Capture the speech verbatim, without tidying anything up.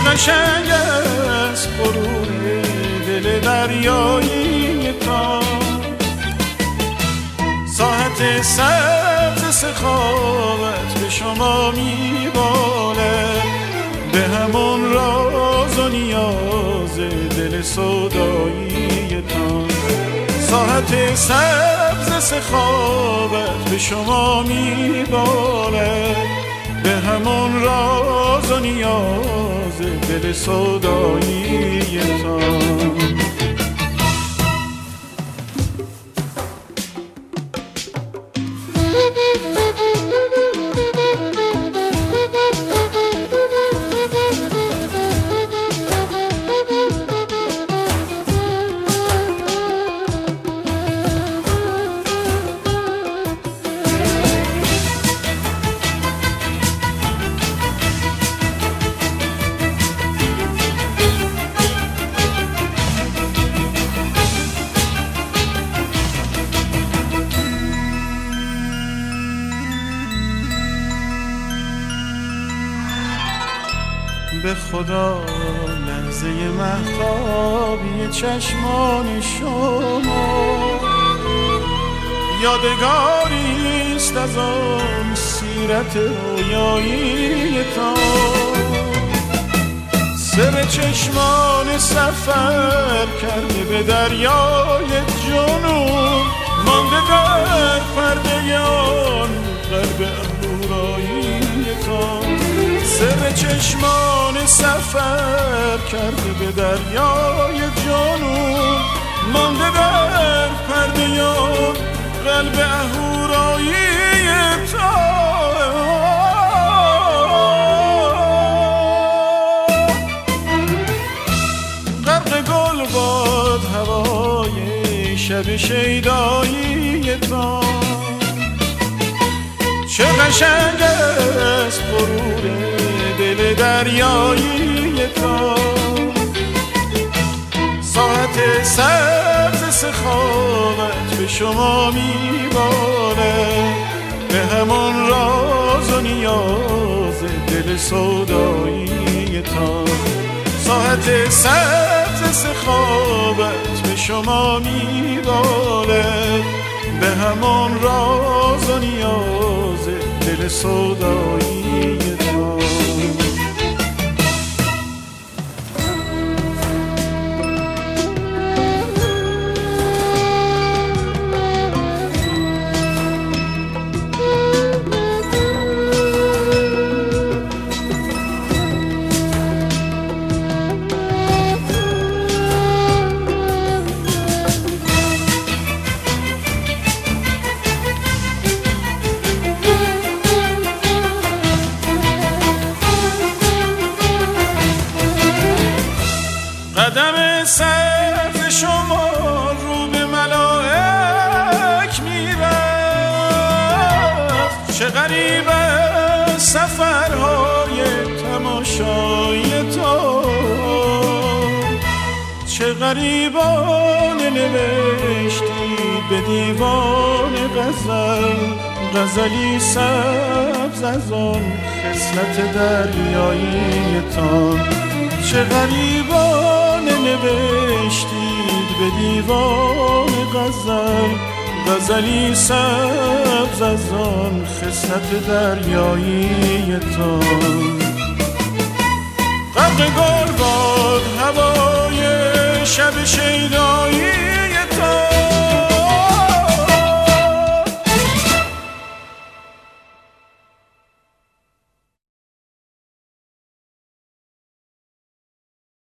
قشنگ است غرور دل دریایی تا ساحت سبز سخاوت به شما میباله، به همون راز و نیاز دل سودایی تا ساحت سبز سخاوت به شما میباله، به همون راز و نیاز دل سودایی تا به خدا لحظه مهتابی چشمان شما یادگاری است از آن سیرت رویایی تا سر چشمان سفر کرده به دریای جنون، مانده در پرده آن قلب اهورایی تا سر چشمان سفر کرده به دریای جنون، مانده در پرده آن قلب اهورایی تا غرق گل باد هوای شب شیدایی تا چه قشنگ است غرور دل دریایی تا ساعت سبز سخاوت به شما میباره، به همون راز و نیاز دل سودایی تا ساعت سبز سخاوت به شما میباره، به همون راز و نیاز دل سودایی تا قدم سبز شما رو به ملائک میرفت، چه غریب است سفرهای تماشای تو، چه غریبانه نوشتید به دیوان غزل، غزلی سبز از آن خصلت دریایی تان، چه غریبانه نوشتید به دیوان غزل، غزلی سبز از آن خصلت دریایی تان. غرق گل باد هوای شب شیدایی